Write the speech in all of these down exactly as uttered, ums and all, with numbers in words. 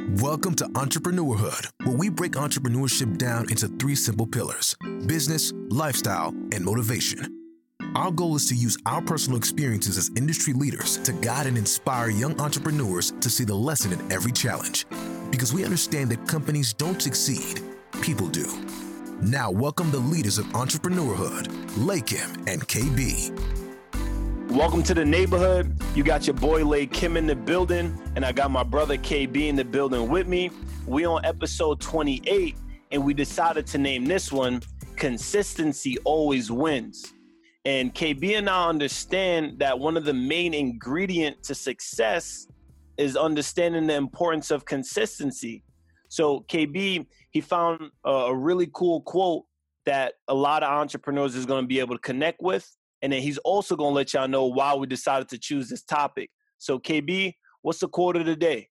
Welcome to Entrepreneurhood, where we break entrepreneurship down into three simple pillars: business, lifestyle, and motivation. Our goal is to use our personal experiences as industry leaders to guide and inspire young entrepreneurs to see the lesson in every challenge. Because we understand that companies don't succeed, people do. Now, welcome the leaders of Entrepreneurhood, Lakim and K B. Welcome to the neighborhood. You got your boy Lakim in the building, and I got my brother K B in the building with me. We on episode twenty-eight, and we decided to name this one Consistency Always Wins. And K B and I understand that one of the main ingredients to success is understanding the importance of consistency. So K B, he found a, a really cool quote that a lot of entrepreneurs is going to be able to connect with. And then he's also going to let y'all know why we decided to choose this topic. So K B, what's the quote of the day?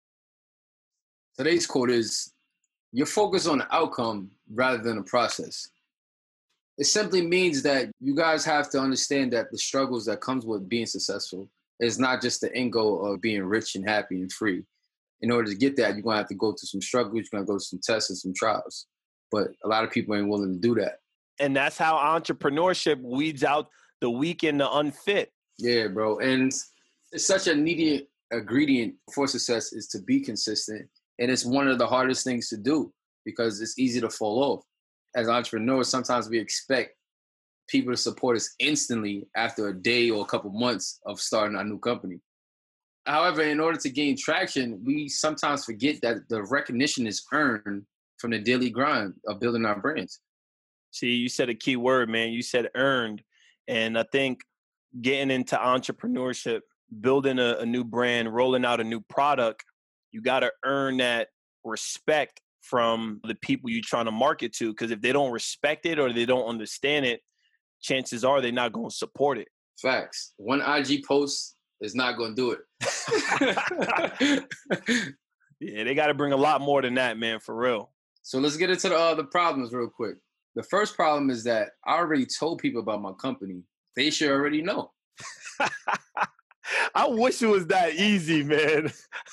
Today's quote is, you're focused on the outcome rather than the process. It simply means that you guys have to understand that the struggles that comes with being successful is not just the end goal of being rich and happy and free. In order to get that, you're going to have to go through some struggles, you're going to go through some tests and some trials. But a lot of people ain't willing to do that. And that's how entrepreneurship weeds out the weak and the unfit. Yeah, bro. And it's such a needed ingredient for success is to be consistent. And it's one of the hardest things to do because it's easy to fall off. As entrepreneurs, sometimes we expect people to support us instantly after a day or a couple months of starting our new company. However, in order to gain traction, we sometimes forget that the recognition is earned from the daily grind of building our brands. See, you said a key word, man. You said earned. And I think getting into entrepreneurship, building a, a new brand, rolling out a new product, you got to earn that respect from the people you're trying to market to. Because if they don't respect it or they don't understand it, chances are they're not going to support it. Facts. One I G post is not going to do it. Yeah, they got to bring a lot more than that, man, for real. So let's get into the, uh, the problems real quick. The first problem is that I already told people about my company. They should already know. I wish it was that easy, man.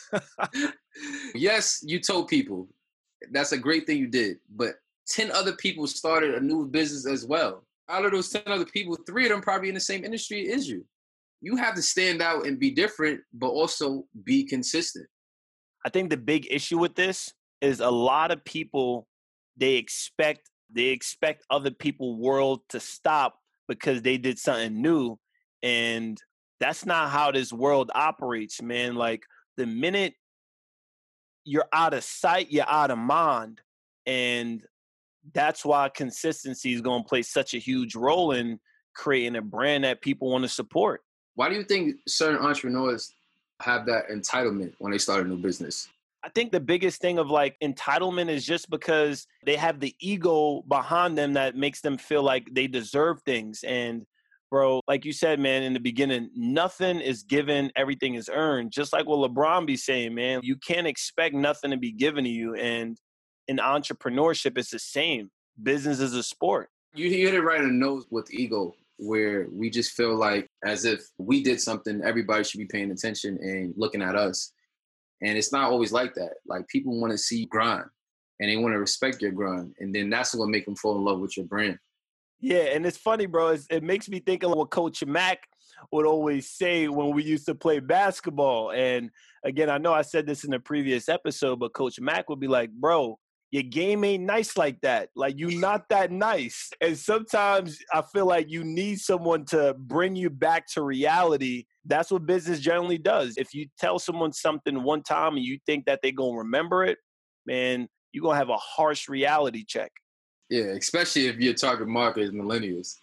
Yes, you told people. That's a great thing you did. But ten other people started a new business as well. Out of those ten other people, three of them probably in the same industry as you. You have to stand out and be different, but also be consistent. I think the big issue with this is a lot of people, they expect They expect other people's world to stop because they did something new. And that's not how this world operates, man. Like the minute you're out of sight, you're out of mind. And that's why consistency is going to play such a huge role in creating a brand that people want to support. Why do you think certain entrepreneurs have that entitlement when they start a new business? I think the biggest thing of like entitlement is just because they have the ego behind them that makes them feel like they deserve things. And bro, like you said, man, in the beginning, nothing is given, everything is earned. Just like what LeBron be saying, man, you can't expect nothing to be given to you. And in entrepreneurship, it's the same. Business is a sport. You hit it right in the nose with ego, where we just feel like as if we did something, everybody should be paying attention and looking at us. And it's not always like that. Like people want to see grind and they want to respect your grind. And then that's what make them fall in love with your brand. Yeah. And it's funny, bro. It's, it makes me think of what Coach Mack would always say when we used to play basketball. And again, I know I said this in a previous episode, but Coach Mack would be like, bro, your game ain't nice like that. Like you not that nice. And sometimes I feel like you need someone to bring you back to reality. That's what business generally does. If you tell someone something one time and you think that they're going to remember it, man, you're going to have a harsh reality check. Yeah, especially if your target market is millennials.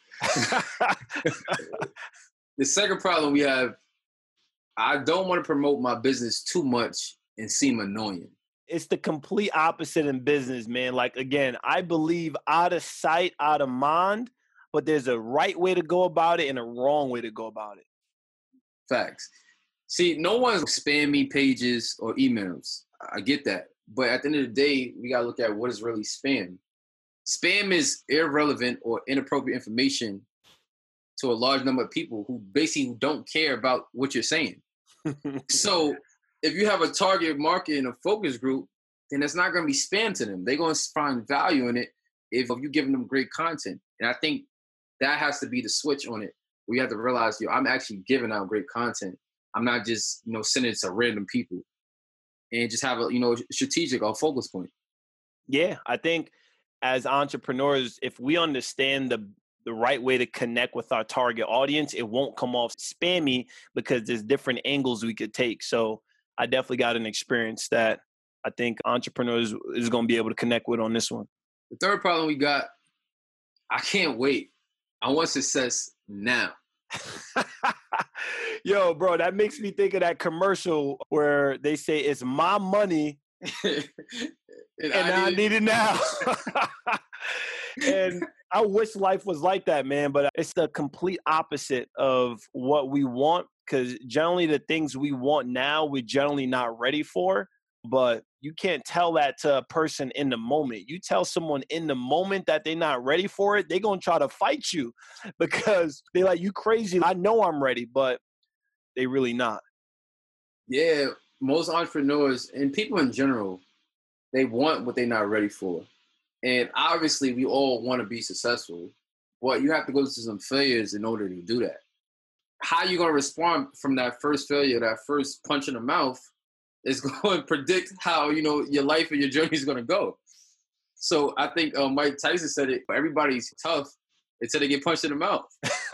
The second problem we have, I don't want to promote my business too much and seem annoying. It's the complete opposite in business, man. Like, again, I believe out of sight, out of mind, but there's a right way to go about it and a wrong way to go about it. Facts. See, no one's spam me pages or emails. I get that. But at the end of the day, we got to look at what is really spam. Spam is irrelevant or inappropriate information to a large number of people who basically don't care about what you're saying. So if you have a target market and a focus group, then it's not going to be spam to them. They're going to find value in it if you're giving them great content. And I think that has to be the switch on it. We have to realize, yo, I'm actually giving out great content. I'm not just, you know, sending it to random people, and just have a, you know, strategic or focus point. Yeah, I think as entrepreneurs, if we understand the the right way to connect with our target audience, it won't come off spammy because there's different angles we could take. So I definitely got an experience that I think entrepreneurs is going to be able to connect with on this one. The third problem we got, I can't wait. I want success now. Yo, bro, that makes me think of that commercial where they say it's my money and, and I, I need, need it now. And I wish life was like that, man, but it's the complete opposite of what we want, because generally the things we want now, we're generally not ready for. But you can't tell that to a person in the moment. You tell someone in the moment that they're not ready for it, they're going to try to fight you because they're like, you crazy. I know I'm ready, but they really not. Yeah, most entrepreneurs and people in general, they want what they're not ready for. And obviously, we all want to be successful, but you have to go through some failures in order to do that. How you going to respond from that first failure, that first punch in the mouth, is going to predict how, you know, your life and your journey is going to go. So I think uh, Mike Tyson said it, everybody's tough until they get punched in the mouth.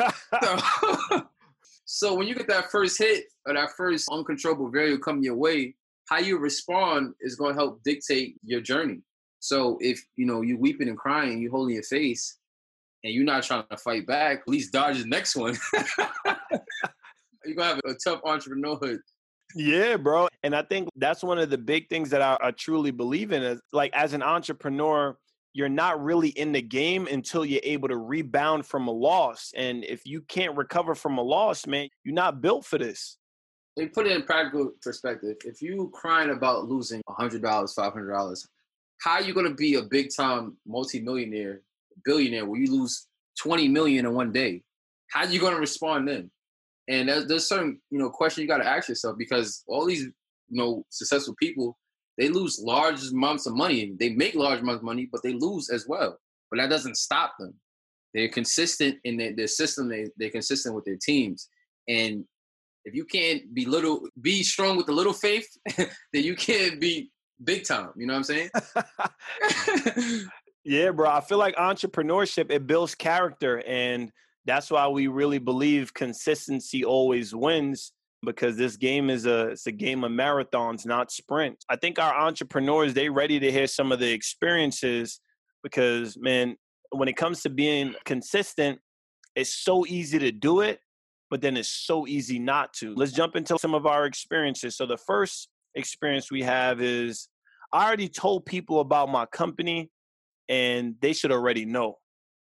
so, so when you get that first hit or that first uncontrollable variable coming your way, how you respond is going to help dictate your journey. So if, you know, you weeping and crying, you holding your face, and you're not trying to fight back, at least dodge the next one. You're going to have a tough entrepreneurhood. Yeah, bro. And I think that's one of the big things that I, I truly believe in is, like, as an entrepreneur, you're not really in the game until you're able to rebound from a loss. And if you can't recover from a loss, man, you're not built for this. They put it in practical perspective. If you crying about losing one hundred dollars, five hundred dollars, how are you going to be a big-time multimillionaire, billionaire, where you lose twenty million dollars in one day? How are you going to respond then? And there's, there's certain, you know, questions you got to ask yourself, because all these, you know, successful people, they lose large amounts of money. They make large amounts of money, but they lose as well. But that doesn't stop them. They're consistent in their, their system. They, they're consistent with their teams. And if you can't be little, be strong with the little faith, then you can't be big time. You know what I'm saying? Yeah, bro. I feel like entrepreneurship, it builds character. And that's why we really believe consistency always wins, because this game is a, it's a game of marathons, not sprints. I think our entrepreneurs, they ready to hear some of the experiences, because, man, when it comes to being consistent, it's so easy to do it, but then it's so easy not to. Let's jump into some of our experiences. So the first experience we have is, I already told people about my company and they should already know.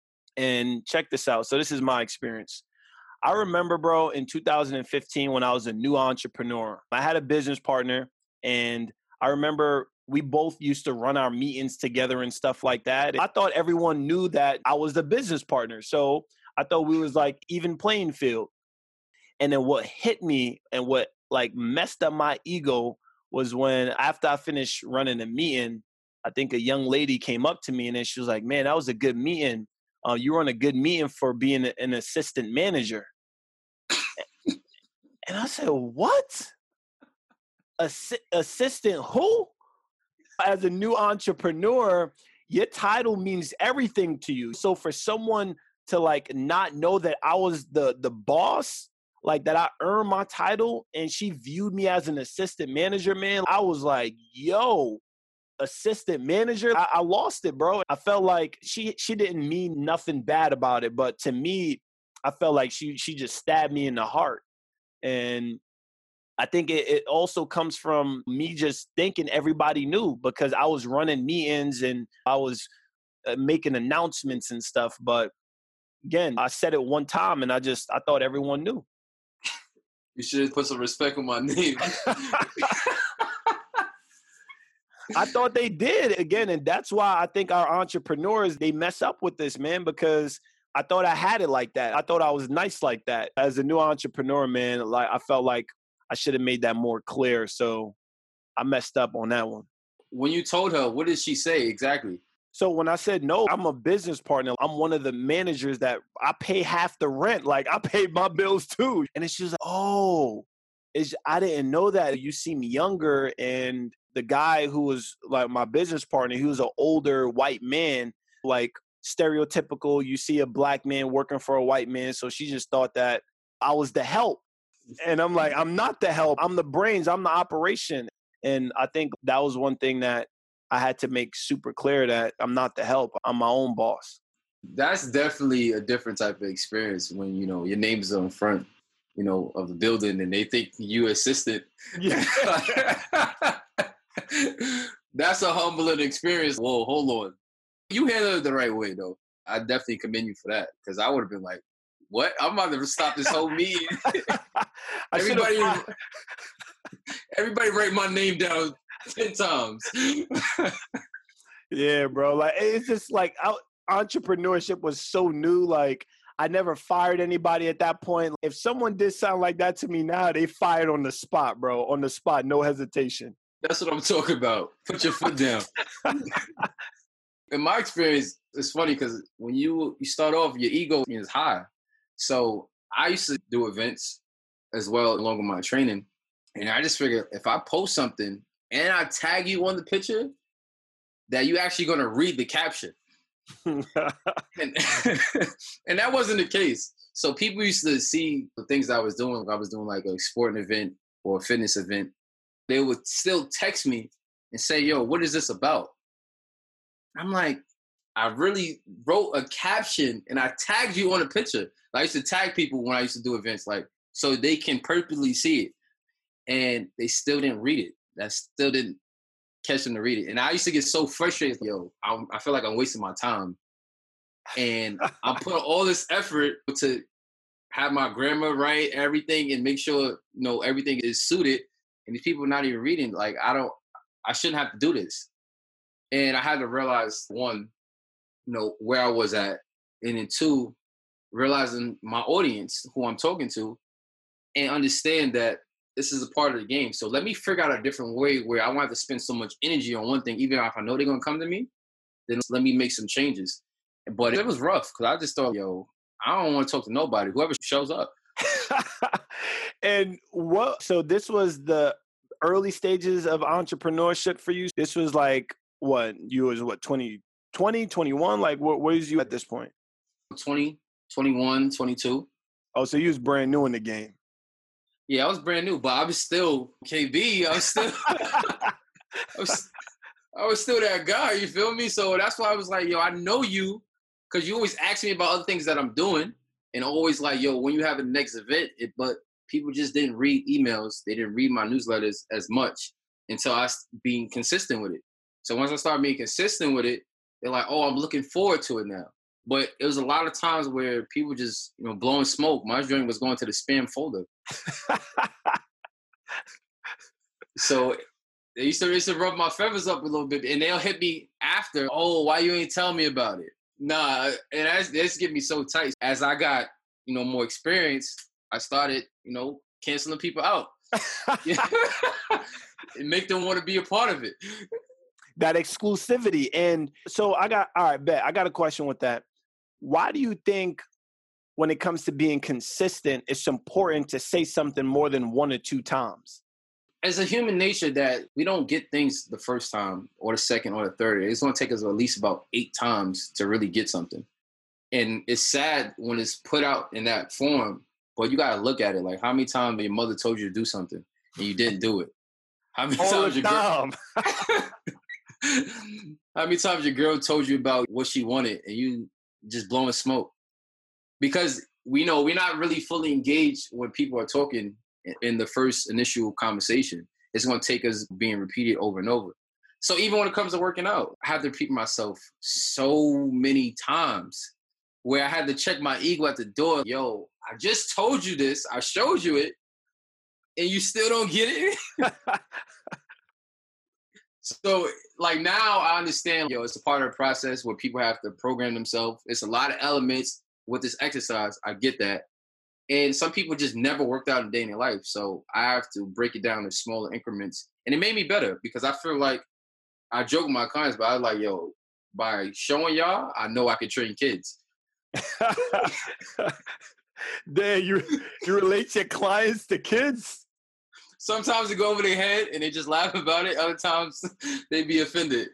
And check this out. So this is my experience. I remember, bro, in two thousand fifteen, when I was a new entrepreneur, I had a business partner, and I remember we both used to run our meetings together and stuff like that. I thought everyone knew that I was the business partner. So I thought we was like even playing field. And then what hit me and what like messed up my ego was when, after I finished running the meeting, I think a young lady came up to me and then she was like, man, that was a good meeting. Uh, you were on a good meeting for being an assistant manager. And I said, what? Assi- assistant who? As a new entrepreneur, your title means everything to you. So for someone to like not know that I was the the boss, like that I earned my title, and she viewed me as an assistant manager, man, I was like, yo, assistant manager? I, I lost it, bro. I felt like she she didn't mean nothing bad about it, but to me, I felt like she she just stabbed me in the heart. And I think it, it also comes from me just thinking everybody knew, because I was running meetings and I was uh, making announcements and stuff. But again, I said it one time and I just, I thought everyone knew. You should put some respect on my name. I thought they did again. And that's why I think our entrepreneurs, they mess up with this, man, because I thought I had it like that. I thought I was nice like that. As a new entrepreneur, man, like I felt like I should have made that more clear. So I messed up on that one. when you told her, what did she say exactly? So when I said, no, I'm a business partner. I'm one of the managers that I pay half the rent. Like, I paid my bills too. And she's like, oh, it's, I didn't know that. You seem younger. And the guy who was like my business partner, he was an older white man, like stereotypical. You see a black man working for a white man. So she just thought that I was the help. And I'm like, I'm not the help. I'm the brains. I'm the operation. And I think that was one thing that I had to make super clear, that I'm not the help. I'm my own boss. That's definitely a different type of experience when, you know, your name's on front, you know, of the building and they think you assistant. Yeah. That's a humbling experience. Whoa, hold on. You handled it the right way, though. I definitely commend you for that, because I would have been like, what? I'm about to stop this whole meeting. everybody, everybody write my name down ten times. Yeah, bro. Like, it's just like I, entrepreneurship was so new. Like, I never fired anybody at that point. If someone did sound like that to me now, they fired on the spot, bro. On the spot, no hesitation. That's what I'm talking about. Put your foot down. In my experience, it's funny because when you, you start off, your ego is high. So I used to do events as well along with my training. And I just figured if I post something and I tag you on the picture, that you actually going to read the caption. and, and that wasn't the case. So people used to see the things I was doing. I was doing like a sporting event or a fitness event. They would still text me and say, yo, what is this about? I'm like, I really wrote a caption and I tagged you on a picture. I used to tag people when I used to do events, like, so they can perfectly see it. And they still didn't read it. That still didn't catch them to read it. And I used to get so frustrated. Yo, I'm, I feel like I'm wasting my time. And I'm putting all this effort to have my grammar right, everything, and make sure, you know, everything is suited. And these people are not even reading. Like, I don't, I shouldn't have to do this. And I had to realize, one, you know, where I was at. And then two, realizing my audience, who I'm talking to, and understand that this is a part of the game. So let me figure out a different way where I won't have to spend so much energy on one thing, even if I know they're going to come to me, then let me make some changes. But it was rough because I just thought, yo, I don't want to talk to nobody, whoever shows up. And what, so this was the early stages of entrepreneurship for you? This was like, what, you was what, twenty, twenty, twenty-one? Like, what, where is you at this point? twenty, twenty-one, twenty-two. Oh, so you was brand new in the game. Yeah, I was brand new, but I was still K B. I was still, I, was, I was still that guy. You feel me? So that's why I was like, yo, I know you, because you always ask me about other things that I'm doing, and always like, yo, when you have a next event, it, but people just didn't read emails. They didn't read my newsletters as much until I was being consistent with it. So once I started being consistent with it, they're like, oh, I'm looking forward to it now. But it was a lot of times where people just, you know, blowing smoke. My joint was going to the spam folder. So they used to, they used to rub my feathers up a little bit, and they'll hit me after. Oh, why you ain't tell me about it? Nah, and that's, that's get me so tight. As I got, you know, more experience, I started, you know, canceling people out. And make them want to be a part of it. That exclusivity. And so I got, all right, bet. I got a question with that. Why do you think when it comes to being consistent, it's important to say something more than one or two times? As a human nature that we don't get things the first time or the second or the third. It's going to take us at least about eight times to really get something. And it's sad when it's put out in that form, but you got to look at it. Like, how many times your mother told you to do something and you didn't do it? How many All times the your time. girl... How many times your girl told you about what she wanted and you just blowing smoke? Because we know we're not really fully engaged when people are talking in the first initial conversation. It's going to take us being repeated over and over. So even when it comes to working out, I had to repeat myself so many times where I had to check my ego at the door. Yo, I just told you this. I showed you it. And you still don't get it? So, like, now I understand, yo, it's a part of the process where people have to program themselves. It's a lot of elements with this exercise. I get that. And some people just never worked out a day in their life. So I have to break it down in smaller increments. And it made me better because I feel like I joke with my clients, but I was like, yo, by showing y'all, I know I can train kids. Damn, you you relate your clients to kids? Sometimes they go over their head and they just laugh about it. Other times they be offended.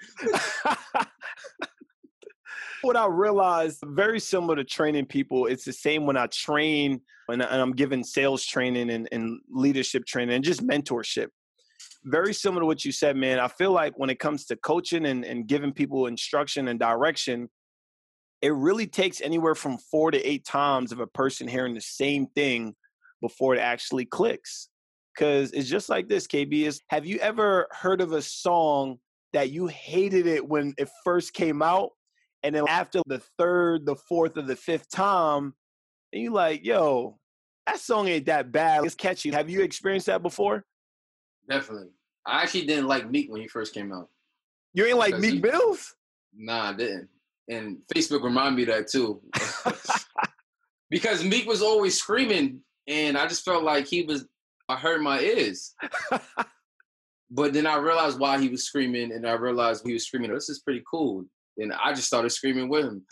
What I realized, very similar to training people, it's the same when I train and I'm giving sales training and, and leadership training and just mentorship. Very similar to what you said, man. I feel like when it comes to coaching and, and giving people instruction and direction, it really takes anywhere from four to eight times of a person hearing the same thing before it actually clicks. Because it's just like this, K B. Is, have you ever heard of a song that you hated it when it first came out? And then after the third, the fourth, or the fifth time, and you're like, yo, that song ain't that bad. It's catchy. Have you experienced that before? Definitely. I actually didn't like Meek when he first came out. You ain't like Meek he, Mills? Nah, I didn't. And Facebook reminded me of that too. Because Meek was always screaming, and I just felt like he was, I hurt my ears. But then I realized why he was screaming, and I realized he was screaming, this is pretty cool. And I just started screaming with him.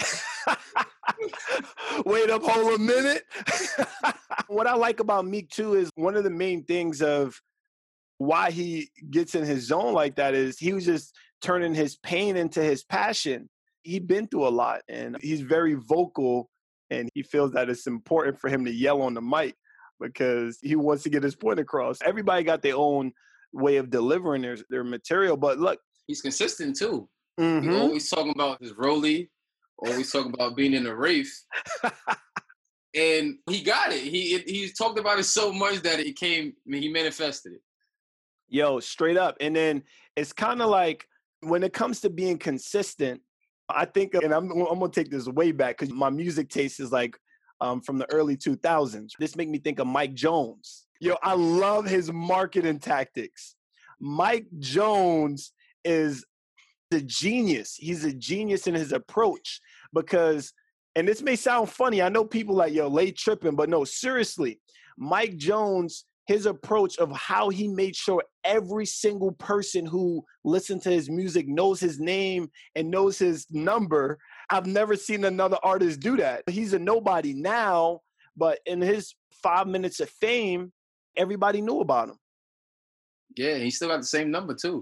Wait up, hold a minute. What I like about Meek too is one of the main things of why he gets in his zone like that is he was just turning his pain into his passion. He'd been through a lot, and he's very vocal, and he feels that it's important for him to yell on the mic because he wants to get his point across. Everybody got their own way of delivering their, their material, but look. He's consistent too. Mm-hmm. He always talking about his rollie, always talking about being in a rave. And he got it. He it, he talked about it so much that it came, I mean, he manifested it. Yo, straight up. And then it's kind of like when it comes to being consistent, I think, and I'm, I'm going to take this way back because my music taste is like um, from the early two thousands. This make me think of Mike Jones. Yo, I love his marketing tactics. Mike Jones is a genius. He's a genius in his approach because, and this may sound funny, I know people like, yo, late tripping, but no, seriously, Mike Jones, his approach of how he made sure every single person who listened to his music knows his name and knows his number. I've never seen another artist do that. He's a nobody now, but in his five minutes of fame, everybody knew about him. Yeah, he still got the same number too.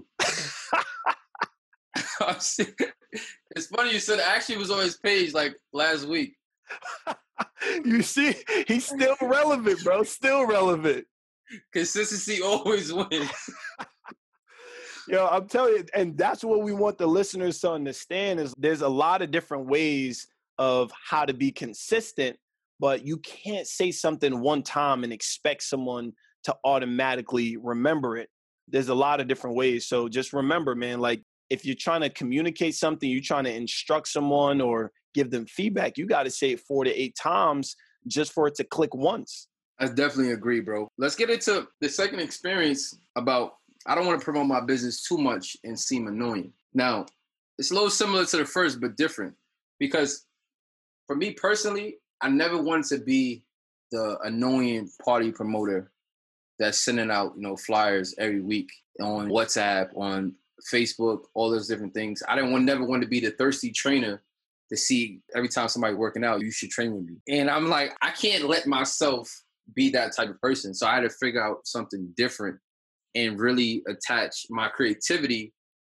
It's funny you said actually was on his page like last week. You see, he's still relevant, bro. Still relevant. Consistency always wins. Yo, I'm telling you, and that's what we want the listeners to understand is there's a lot of different ways of how to be consistent, but you can't say something one time and expect someone to automatically remember it. There's a lot of different ways. So just remember, man, like if you're trying to communicate something, you're trying to instruct someone or give them feedback, you got to say it four to eight times just for it to click once. I definitely agree, bro. Let's get into the second experience about, I don't want to promote my business too much and seem annoying. Now, it's a little similar to the first, but different. Because for me personally, I never wanted to be the annoying party promoter that's sending out, you know, flyers every week on WhatsApp, on Facebook, all those different things. I didn't want, never want to be the thirsty trainer to see every time somebody working out, you should train with me. And I'm like, I can't let myself be that type of person. So I had to figure out something different and really attach my creativity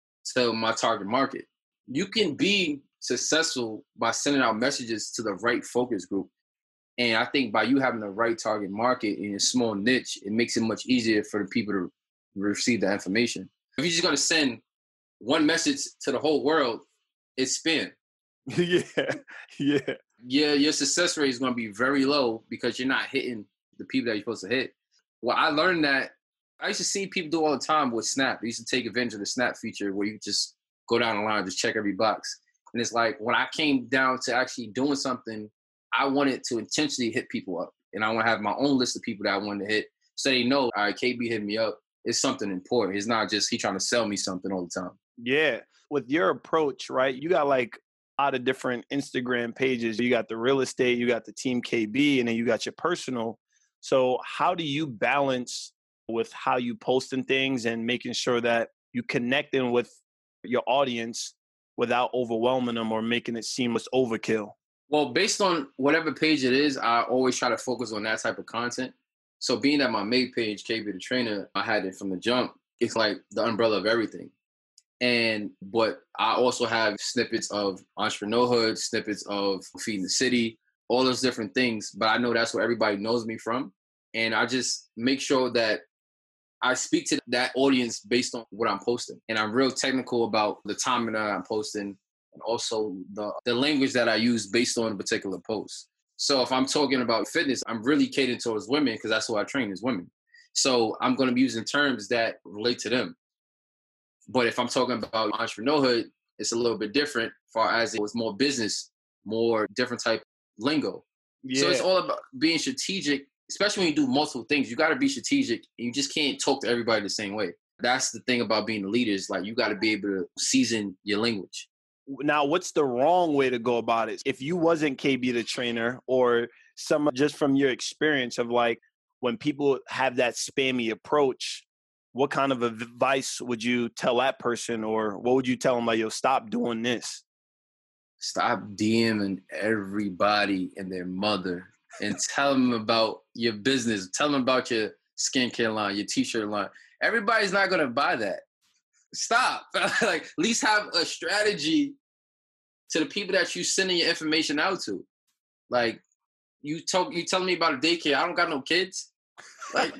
to my target market. You can be successful by sending out messages to the right focus group. And I think by you having the right target market in a small niche, it makes it much easier for the people to receive the information. If you're just going to send one message to the whole world, it's spam. yeah, yeah. Yeah, your success rate is going to be very low because you're not hitting the people that you're supposed to hit. Well, I learned that I used to see people do all the time with Snap. They used to take advantage of the Snap feature where you just go down the line, just check every box. And it's like when I came down to actually doing something, I wanted to intentionally hit people up. And I want to have my own list of people that I wanted to hit. So they know, all right, K B hit me up. It's something important. It's not just he trying to sell me something all the time. Yeah. With your approach, right, you got like a lot of different Instagram pages. You got the real estate, you got the Team K B, and then you got your personal. So how do you balance with how you posting things and making sure that you connecting with your audience without overwhelming them or making it seem as overkill? Well, based on whatever page it is, I always try to focus on that type of content. So being that my main page, K B the Trainer, I had it from the jump. It's like the umbrella of everything. And but I also have snippets of entrepreneurhood, snippets of feeding the city, all those different things. But I know that's where everybody knows me from. And I just make sure that I speak to that audience based on what I'm posting. And I'm real technical about the timing that I'm posting and also the, the language that I use based on a particular post. So if I'm talking about fitness, I'm really catering towards women because that's who I train is women. So I'm going to be using terms that relate to them. But if I'm talking about entrepreneurhood, it's a little bit different as far as it was more business, more different type lingo. Yeah. So it's all about being strategic, especially when you do multiple things. You got to be strategic. And you just can't talk to everybody the same way. That's the thing about being a leader is like you got to be able to season your language. Now, what's the wrong way to go about it? If you wasn't K B the Trainer or some just from your experience of like when people have that spammy approach, what kind of advice would you tell that person or what would you tell them like, yo, stop doing this? Stop DMing everybody and their mother and tell them about your business. Tell them about your skincare line, your t-shirt line. Everybody's not going to buy that. Stop. Like, at least have a strategy to the people that you sending your information out to. Like, you talk, you telling me about a daycare. I don't got no kids. Like,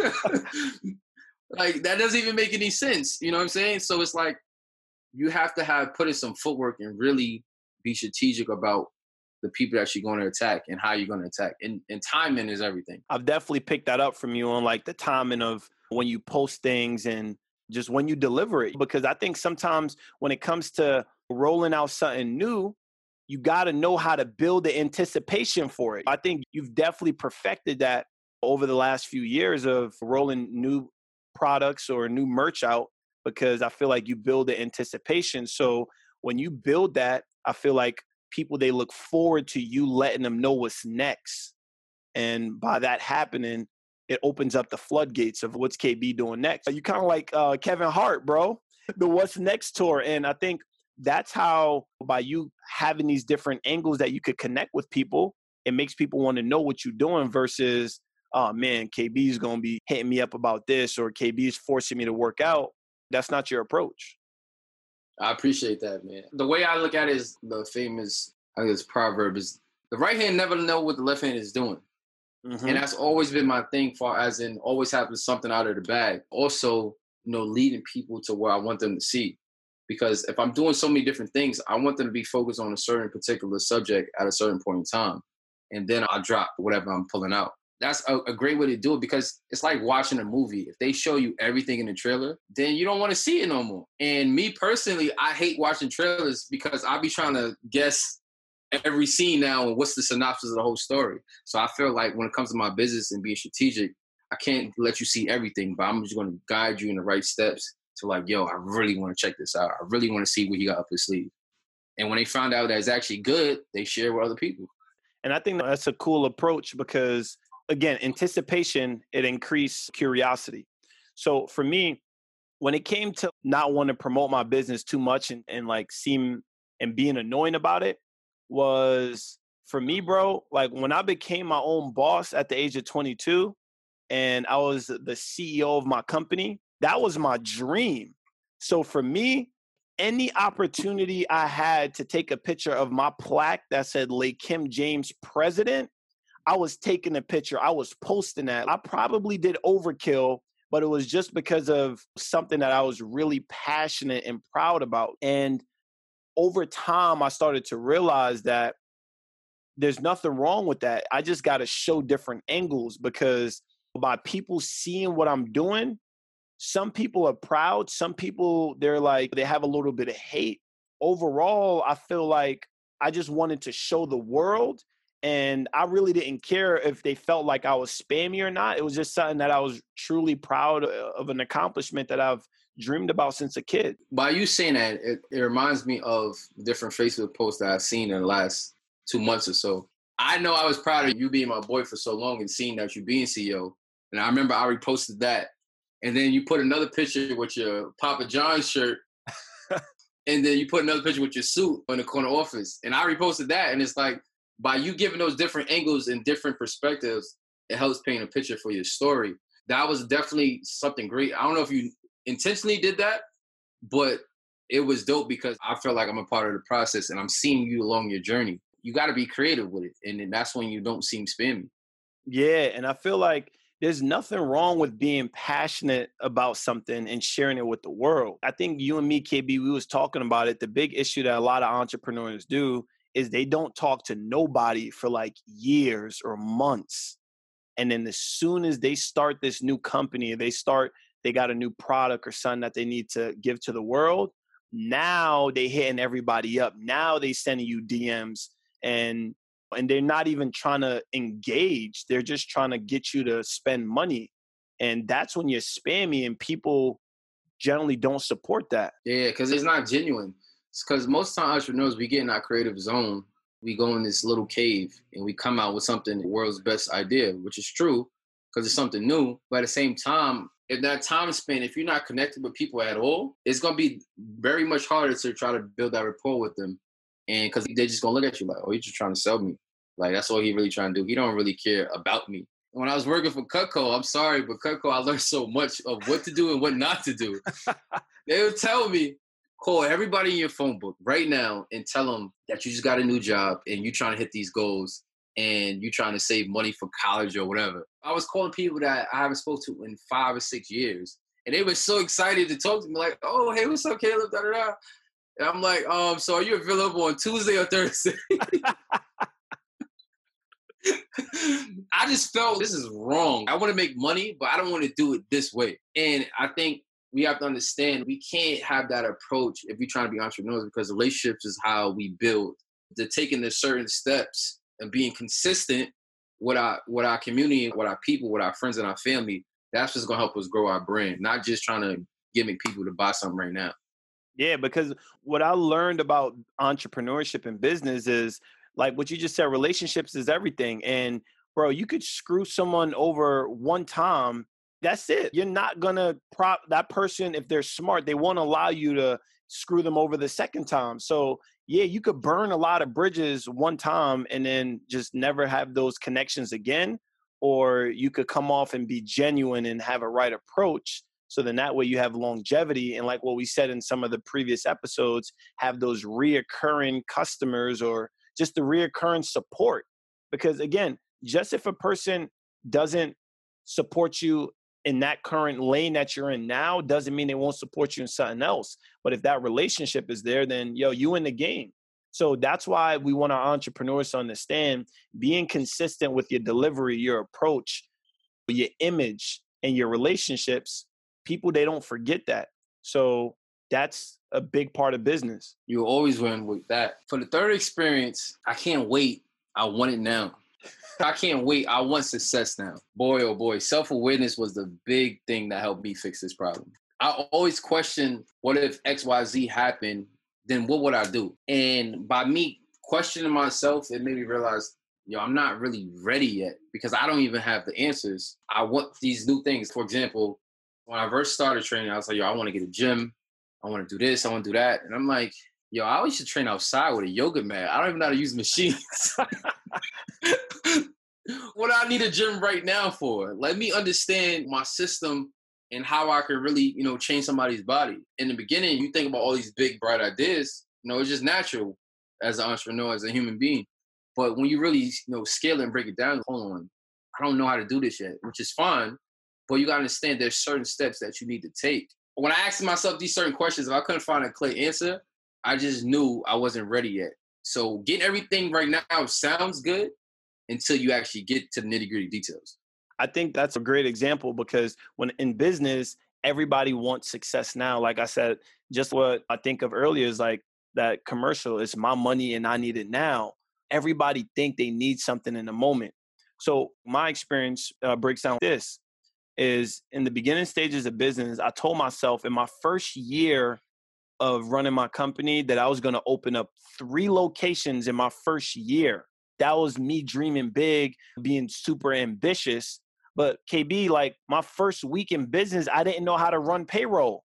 like that doesn't even make any sense. You know what I'm saying? So it's like, you have to have put in some footwork and really be strategic about the people that you're going to attack and how you're going to attack. And, and timing is everything. I've definitely picked that up from you on like the timing of when you post things and just when you deliver it. Because I think sometimes when it comes to rolling out something new, you got to know how to build the anticipation for it. I think you've definitely perfected that over the last few years of rolling new products or new merch out, because I feel like you build the anticipation. So when you build that, I feel like people, they look forward to you letting them know what's next. And by that happening, it opens up the floodgates of what's K B doing next. You kind of like uh, Kevin Hart, bro, the What's Next tour. And I think that's how, by you having these different angles that you could connect with people, it makes people want to know what you're doing versus, oh man, K B is going to be hitting me up about this or K B is forcing me to work out. That's not your approach. I appreciate that, man. The way I look at it is the famous, I guess, proverb is the right hand never know what the left hand is doing. Mm-hmm. And that's always been my thing, far as in always having something out of the bag. Also, you know, leading people to where I want them to see. Because if I'm doing so many different things, I want them to be focused on a certain particular subject at a certain point in time. And then I'll drop whatever I'm pulling out. That's a, a great way to do it because it's like watching a movie. If they show you everything in the trailer, then you don't want to see it no more. And me personally, I hate watching trailers because I'll be trying to guess every scene now and what's the synopsis of the whole story. So I feel like when it comes to my business and being strategic, I can't let you see everything, but I'm just going to guide you in the right steps to like, yo, I really want to check this out. I really want to see what he got up his sleeve. And when they found out that it's actually good, they share with other people. And I think that's a cool approach because, again, anticipation, it increased curiosity. So for me, when it came to not wanting to promote my business too much and, and like seem and being annoying about it was, for me, bro, like when I became my own boss at the age of twenty-two and I was the C E O of my company, that was my dream. So for me, any opportunity I had to take a picture of my plaque that said LaKim James President, I was taking a picture. I was posting that. I probably did overkill, but it was just because of something that I was really passionate and proud about. And over time, I started to realize that there's nothing wrong with that. I just got to show different angles because by people seeing what I'm doing, some people are proud. Some people, they're like, they have a little bit of hate. Overall, I feel like I just wanted to show the world. And I really didn't care if they felt like I was spammy or not. It was just something that I was truly proud of, an accomplishment that I've dreamed about since a kid. By you saying that, it, it reminds me of different Facebook posts that I've seen in the last two months or so. I know I was proud of you being my boy for so long and seeing that you being C E O. And I remember I reposted that. And then you put another picture with your Papa John's shirt. And then you put another picture with your suit in the corner office. And I reposted that. And it's like, by you giving those different angles and different perspectives, it helps paint a picture for your story. That was definitely something great. I don't know if you intentionally did that, but it was dope because I feel like I'm a part of the process and I'm seeing you along your journey. You got to be creative with it. And then that's when you don't seem spammy. Yeah. And I feel like there's nothing wrong with being passionate about something and sharing it with the world. I think you and me, K B, we was talking about it. The big issue that a lot of entrepreneurs do is they don't talk to nobody for like years or months. And then as soon as they start this new company, they start, they got a new product or something that they need to give to the world. Now they hitting everybody up. Now they sending you D Ms and and they're not even trying to engage. They're just trying to get you to spend money. And that's when you're spammy and people generally don't support that. Yeah, because it's not genuine. It's because most time entrepreneurs, we get in our creative zone. We go in this little cave and we come out with something, the world's best idea, which is true because it's something new. But at the same time, in that time span, if you're not connected with people at all, it's going to be very much harder to try to build that rapport with them. And because they're just going to look at you like, oh, he's just trying to sell me. Like, that's all he really trying to do. He don't really care about me. When I was working for Cutco, I'm sorry, but Cutco, I learned so much of what to do and what not to do. They would tell me, call everybody in your phone book right now and tell them that you just got a new job and you're trying to hit these goals and you're trying to save money for college or whatever. I was calling people that I haven't spoke to in five or six years. And they were so excited to talk to me, like, oh, hey, what's up, Caleb? Da, da, da. And I'm like, um, so are you available on Tuesday or Thursday? I just felt this is wrong. I want to make money, but I don't want to do it this way. And I think we have to understand we can't have that approach if we're trying to be entrepreneurs because relationships is how we build. The taking the certain steps and being consistent with our with our community, with our people, with our friends and our family, that's what's going to help us grow our brand, not just trying to gimmick people to buy something right now. Yeah, because what I learned about entrepreneurship and business is like what you just said, relationships is everything. And bro, you could screw someone over one time. That's it. You're not going to prop that person. If they're smart, they won't allow you to screw them over the second time. So yeah, you could burn a lot of bridges one time and then just never have those connections again. Or you could come off and be genuine and have a right approach. So then that way you have longevity. And like what we said in some of the previous episodes, have those reoccurring customers or just the reoccurring support. Because again, just if a person doesn't support you in that current lane that you're in now, doesn't mean they won't support you in something else. But if that relationship is there, then yo, you in the game. So that's why we want our entrepreneurs to understand being consistent with your delivery, your approach, your image, and your relationships. People, they don't forget that. So that's a big part of business. You always win with that. For the third experience, I can't wait. I want it now. I can't wait. I want success now. Boy, oh boy. Self-awareness was the big thing that helped me fix this problem. I always question, what if X Y Z happened? Then what would I do? And by me questioning myself, it made me realize, yo, I'm not really ready yet because I don't even have the answers. I want these new things. For example, when I first started training, I was like, yo, I want to get a gym. I want to do this. I want to do that. And I'm like, yo, I always should train outside with a yoga mat. I don't even know how to use machines. What do I need a gym right now for? Let me understand my system and how I can really, you know, change somebody's body. In the beginning, you think about all these big, bright ideas. You know, it's just natural as an entrepreneur, as a human being. But when you really, you know, scale it and break it down, hold on, I don't know how to do this yet, which is fine. But you got to understand there's certain steps that you need to take. When I asked myself these certain questions, if I couldn't find a clear answer, I just knew I wasn't ready yet. So getting everything right now sounds good until you actually get to the nitty-gritty details. I think that's a great example because when in business, everybody wants success now. Like I said, just what I think of earlier is like that commercial, it's my money and I need it now. Everybody think they need something in the moment. So my experience uh, breaks down this is in the beginning stages of business, I told myself in my first year of running my company that I was going to open up three locations in my first year. That was me dreaming big, being super ambitious. But K B, like my first week in business, I didn't know how to run payroll.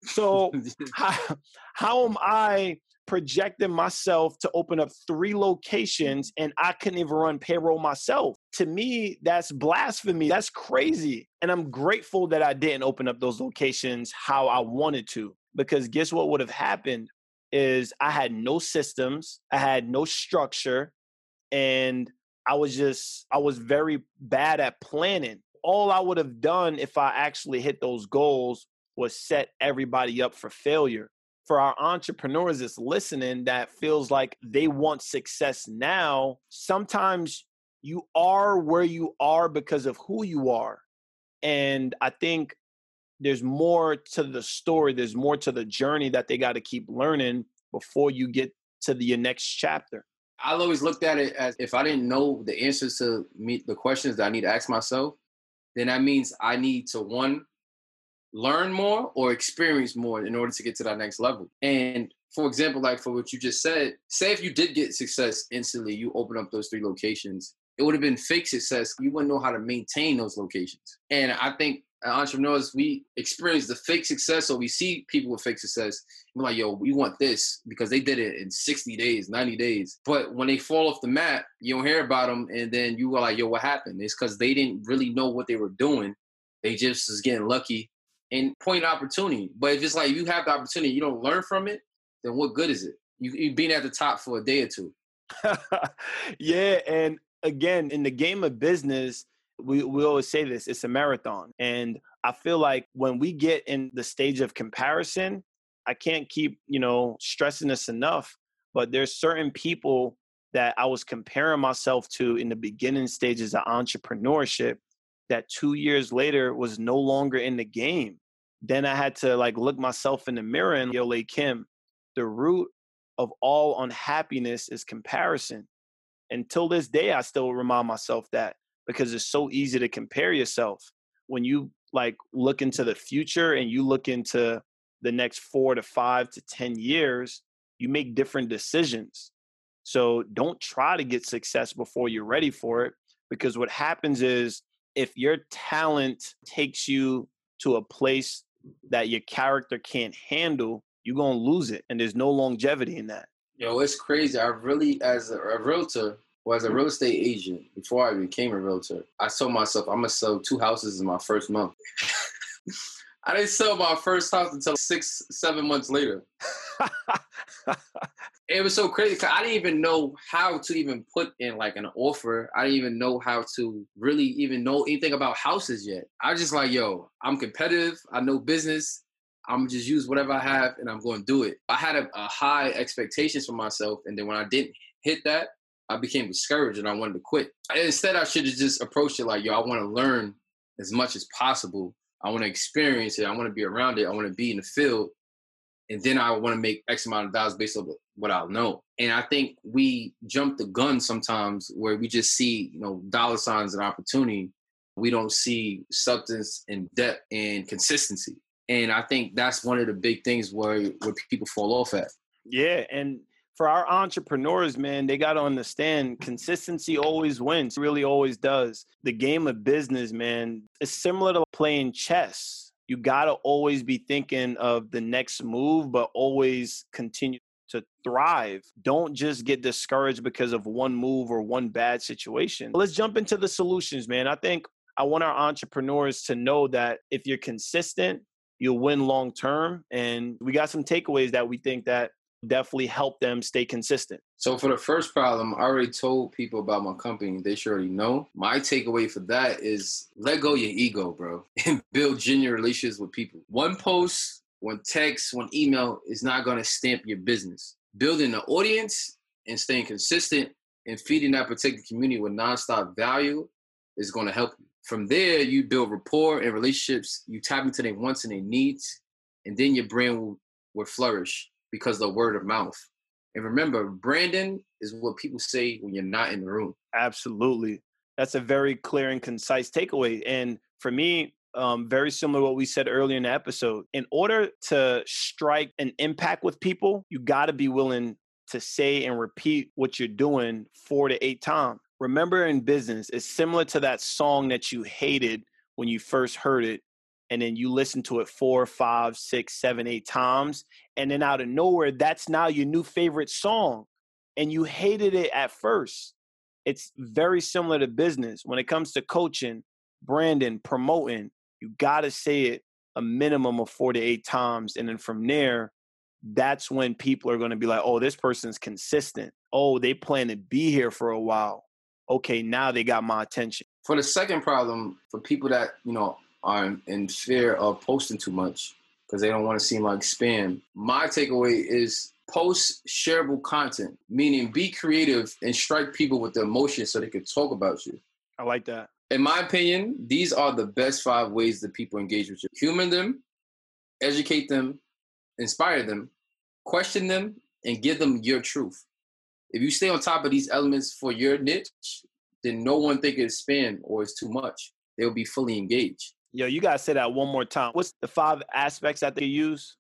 So how, how am I projecting myself to open up three locations and I couldn't even run payroll myself? To me, that's blasphemy. That's crazy. And I'm grateful that I didn't open up those locations how I wanted to, because guess what would have happened is I had no systems, I had no structure, and I was just, I was very bad at planning. All I would have done if I actually hit those goals was set everybody up for failure. For our entrepreneurs that's listening that feels like they want success now, sometimes you are where you are because of who you are. And I think there's more to the story. There's more to the journey that they got to keep learning before you get to the next chapter. I always looked at it as if I didn't know the answers to meet the questions that I need to ask myself, then that means I need to, one, learn more or experience more in order to get to that next level. And for example, like for what you just said, say if you did get success instantly, you open up those three locations, it would have been fake success. You wouldn't know how to maintain those locations. And I think entrepreneurs, we experience the fake success, or we see people with fake success. We're like, yo, we want this because they did it in sixty days, ninety days. But when they fall off the map, you don't hear about them. And then you are like, yo, what happened? It's because they didn't really know what they were doing. They just was getting lucky and point opportunity. But if it's like you have the opportunity, you don't learn from it, then what good is it? You, you've been at the top for a day or two. Yeah. And again, in the game of business, we, we always say this, it's a marathon. And I feel like when we get in the stage of comparison, I can't keep, you know, stressing this enough, but there's certain people that I was comparing myself to in the beginning stages of entrepreneurship that two years later was no longer in the game. Then I had to like look myself in the mirror and yo, like Kim, the root of all unhappiness is comparison. Until this day, I still remind myself that, because it's so easy to compare yourself. When you like look into the future and you look into the next four to five to ten years, you make different decisions. So don't try to get success before you're ready for it, because what happens is if your talent takes you to a place that your character can't handle, you're going to lose it. And there's no longevity in that. Yo, it's crazy. I really, as a, a realtor, or as a real estate agent, before I became a realtor, I told myself I'm going to sell two houses in my first month. I didn't sell my first house until six, seven months later. It was so crazy because I didn't even know how to even put in like an offer. I didn't even know how to really even know anything about houses yet. I was just like, yo, I'm competitive. I know business. I'm going to just use whatever I have and I'm going to do it. I had a, a high expectations for myself. And then when I didn't hit that, I became discouraged and I wanted to quit. Instead, I should have just approached it like, yo, I want to learn as much as possible. I want to experience it. I want to be around it. I want to be in the field. And then I want to make X amount of dollars based on what I know. And I think we jump the gun sometimes where we just see, you know, dollar signs and opportunity. We don't see substance and depth and consistency. And I think that's one of the big things where, where people fall off at. Yeah. And for our entrepreneurs, man, they got to understand consistency always wins. It really always does. The game of business, man, is similar to playing chess. You got to always be thinking of the next move, but always continue to thrive. Don't just get discouraged because of one move or one bad situation. Let's jump into the solutions, man. I think I want our entrepreneurs to know that if you're consistent, you'll win long term. And we got some takeaways that we think that definitely help them stay consistent. So for the first problem, I already told people about my company. They should already know. My takeaway for that is let go of your ego, bro, and build genuine relationships with people. One post, one text, one email is not going to stamp your business. Building an audience and staying consistent and feeding that particular community with nonstop value is going to help you. From there, you build rapport and relationships. You tap into their wants and their needs, and then your brand will, will flourish because of the word of mouth. And remember, branding is what people say when you're not in the room. Absolutely. That's a very clear and concise takeaway. And for me, um, very similar to what we said earlier in the episode. In order to strike an impact with people, you got to be willing to say and repeat what you're doing four to eight times. Remember, in business, it's similar to that song that you hated when you first heard it. and then you listen to it four, five, six, seven, eight times, and then out of nowhere, that's now your new favorite song, and you hated it at first. It's very similar to business. When it comes to coaching, branding, promoting, you got to say it a minimum of four to eight times, and then from there, that's when people are going to be like, oh, this person's consistent. Oh, they plan to be here for a while. Okay, now they got my attention. For the second problem, for people that, you know, are in, in fear of posting too much because they don't want to seem like spam, my takeaway is post shareable content, meaning be creative and strike people with the emotion so they can talk about you. I like that. In my opinion, these are the best five ways that people engage with you. Humor them, educate them, inspire them, question them, and give them your truth. If you stay on top of these elements for your niche, then no one think it's spam or it's too much. They'll be fully engaged. Yo, you got to say that one more time. What's the five aspects that they use?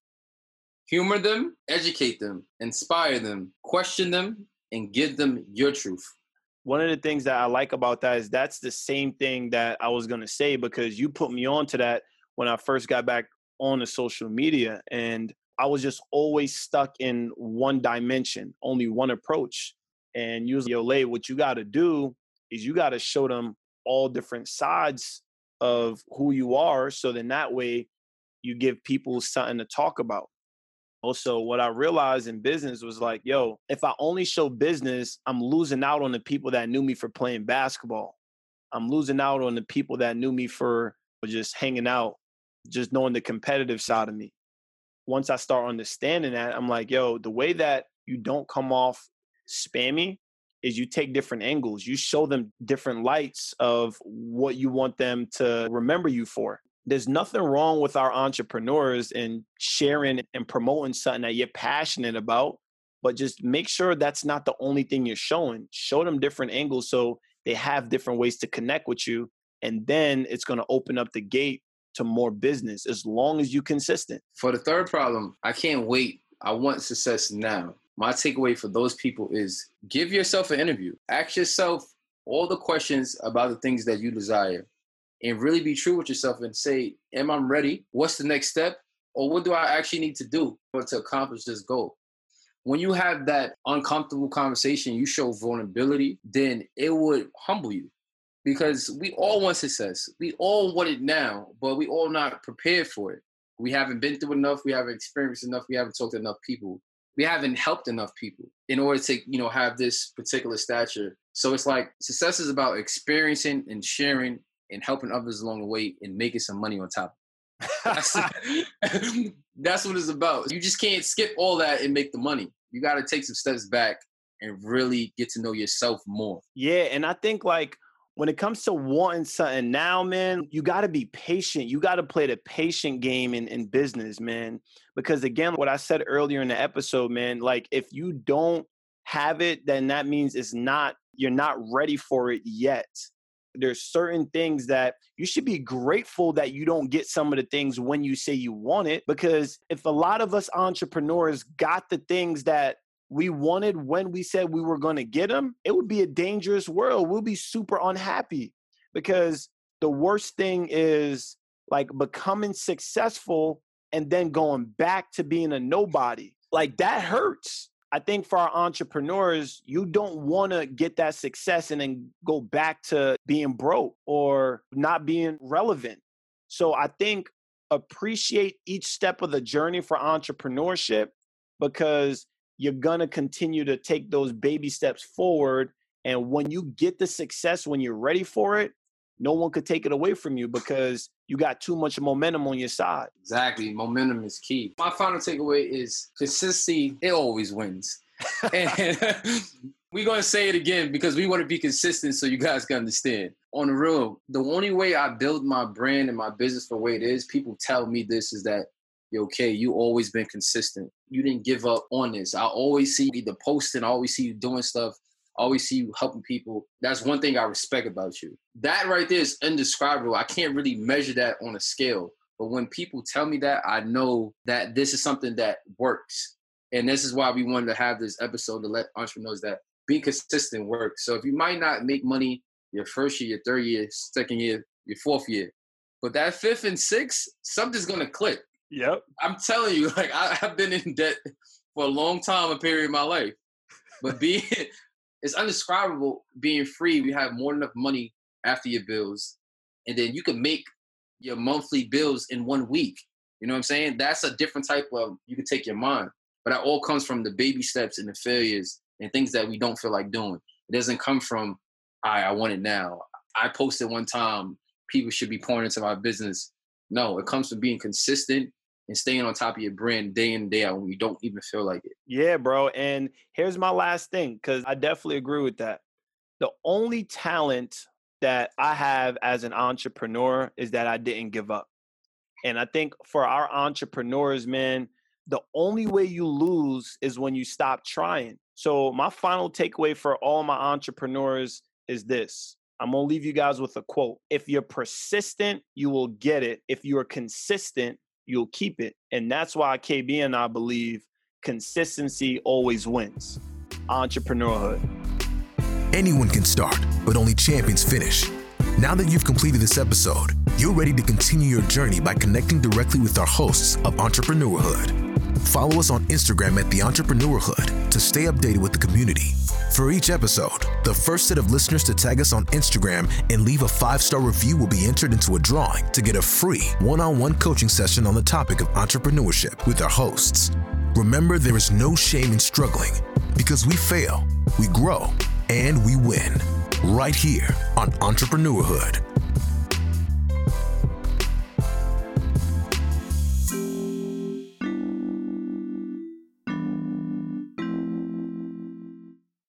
Humor them, educate them, inspire them, question them, and give them your truth. One of the things that I like about that is that's the same thing that I was going to say, because you put me on to that when I first got back on the social media. And I was just always stuck in one dimension, only one approach. And usually, yo, Lay, what you got to do is you got to show them all different sides of who you are. So then that way you give people something to talk about. Also, what I realized in business was like, yo, if I only show business, I'm losing out on the people that knew me for playing basketball. I'm losing out on the people that knew me for just hanging out, just knowing the competitive side of me. Once I start understanding that, I'm like, yo, the way that you don't come off spammy is you take different angles. You show them different lights of what you want them to remember you for. There's nothing wrong with our entrepreneurs and sharing and promoting something that you're passionate about, but just make sure that's not the only thing you're showing. Show them different angles so they have different ways to connect with you. And then it's going to open up the gate to more business as long as you're consistent. For the third problem, I can't wait. I want success now. My takeaway for those people is give yourself an interview. Ask yourself all the questions about the things that you desire and really be true with yourself and say, am I ready? What's the next step? Or what do I actually need to do to accomplish this goal? When you have that uncomfortable conversation, you show vulnerability, then it would humble you. Because we all want success. We all want it now, but we all not prepared for it. We haven't been through enough. We haven't experienced enough. We haven't talked to enough people. We haven't helped enough people in order to, you know, have this particular stature. So it's like success is about experiencing and sharing and helping others along the way and making some money on top. That's, that's what it's about. You just can't skip all that and make the money. You got to take some steps back and really get to know yourself more. Yeah, and I think like, when it comes to wanting something now, man, you got to be patient. You got to play the patient game in, in business, man. Because again, what I said earlier in the episode, man, like if you don't have it, then that means it's not, you're not ready for it yet. There's certain things that you should be grateful that you don't get some of the things when you say you want it. Because if a lot of us entrepreneurs got the things that we wanted when we said we were going to get them, it would be a dangerous world. We'll be super unhappy, because the worst thing is like becoming successful and then going back to being a nobody. Like that hurts. I think for our entrepreneurs, you don't want to get that success and then go back to being broke or not being relevant. So I think appreciate each step of the journey for entrepreneurship, because you're going to continue to take those baby steps forward. And when you get the success, when you're ready for it, no one could take it away from you because you got too much momentum on your side. Exactly. Momentum is key. My final takeaway is consistency. It always wins. And we're going to say it again because we want to be consistent so you guys can understand. On the real, the only way I build my brand and my business for the way it is, people tell me this, is that, okay, you always been consistent. You didn't give up on this. I always see you either posting, I always see you doing stuff. I always see you helping people. That's one thing I respect about you. That right there is indescribable. I can't really measure that on a scale. But when people tell me that, I know that this is something that works. And this is why we wanted to have this episode to let entrepreneurs that being consistent works. So if you might not make money your first year, your third year, second year, your fourth year, But that fifth and sixth, something's gonna click. Yep. I'm telling you, like I, I've been in debt for a long time, a period of my life. But being, it's indescribable being free. We have more than enough money after your bills, and then you can make your monthly bills in one week. You know what I'm saying? That's a different type of, you can take your mind. But that all comes from the baby steps and the failures and things that we don't feel like doing. It doesn't come from, I, I want it now. I posted one time, people should be pouring into my business. No, it comes from being consistent and staying on top of your brand day in, day out when you don't even feel like it. Yeah, bro. And here's my last thing, because I definitely agree with that. The only talent that I have as an entrepreneur is that I didn't give up. And I think for our entrepreneurs, man, the only way you lose is when you stop trying. So my final takeaway for all my entrepreneurs is this. I'm going to leave you guys with a quote. If you're persistent, you will get it. If you're consistent, you'll keep it. And that's why K B and I believe consistency always wins. Entrepreneurhood. Anyone can start, but only champions finish. Now that you've completed this episode, you're ready to continue your journey by connecting directly with our hosts of Entrepreneurhood. Follow us on Instagram at The Entrepreneurhood to stay updated with the community. For each episode, the first set of listeners to tag us on Instagram and leave a five-star review will be entered into a drawing to get a free one-on-one coaching session on the topic of entrepreneurship with our hosts. Remember, there is no shame in struggling, because we fail, we grow, and we win. Right here on Entrepreneurhood.